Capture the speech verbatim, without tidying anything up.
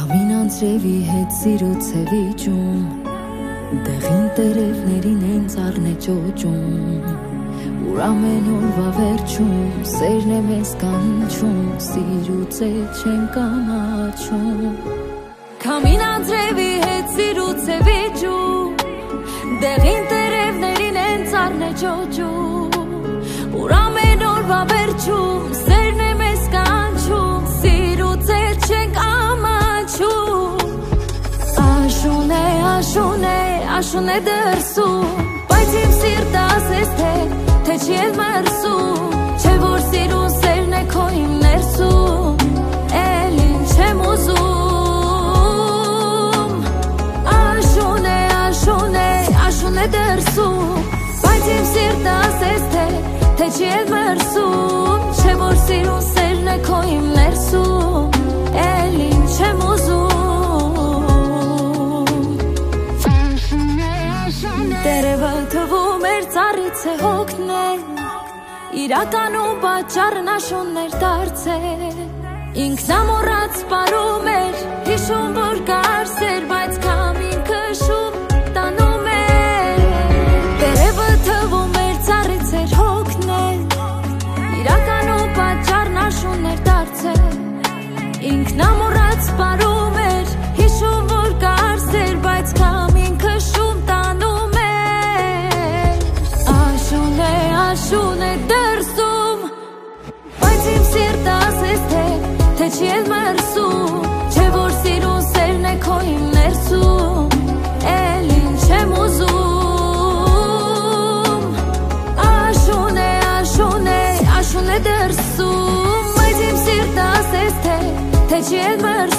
Քամին անձրևի հետ սիրուց է վիճում, դեղին տերևներին են ծառն է ճոճում, ուր ամեն օրվա վերջում սերն է մեզ կանչում, սիրուց է չենք ամաչում։ Քամին անձրևի հետ սիրուց է վիճում, դեղին տերևներին են ծառն է ճոճում, ուր ամեն օրվա վերջում սերն է մեզ կանչում, սիրուց է չենք ամաչում։ Աշուն է, աշուն է, աշուն է դրսում, բայց իմ սիրտը ասես թե, թե չի էլ մրսում, չէ որ սիրուն սերն է քո իմ ներսում, էլ ինչ եմ ուզում։ Աշուն է, աշուն է, աշուն է դրսում, բայց իմ սիրտը ասես թե, թե չի էլ մրսում, չէ որ սիրուն սերն է քո իմ ներսում, էլ ինչ եմ ուզում։ Տերևը թվում էր ծառից է հոգնել, իրականում պատճառն աշուններ դարձել, ինքնամոռաց սպառում էր, հիշում որ կար սեր, բայց քամին քշում տանում էր։ Տերևը թվում էր ծառից էր հոգնել, իրականում պատճառն աշուններ դարձել, ինքնամոռաց սպառում էր, հիշում որ կար սեր, բայց քամին քշում տանում էր։ Աշուն է, աշուն է դրսում, բայց իմ սիրտը ասես թե, թե չի էլ մրսում, չէ որ սիրուն սերն է քո իմ ներսում, էլ ինչ եմ ուզում։ Աշուն է, աշուն է, աշուն է դրսում, բայց իմ սիրտը ասես թե, թե չի էլ մրսում,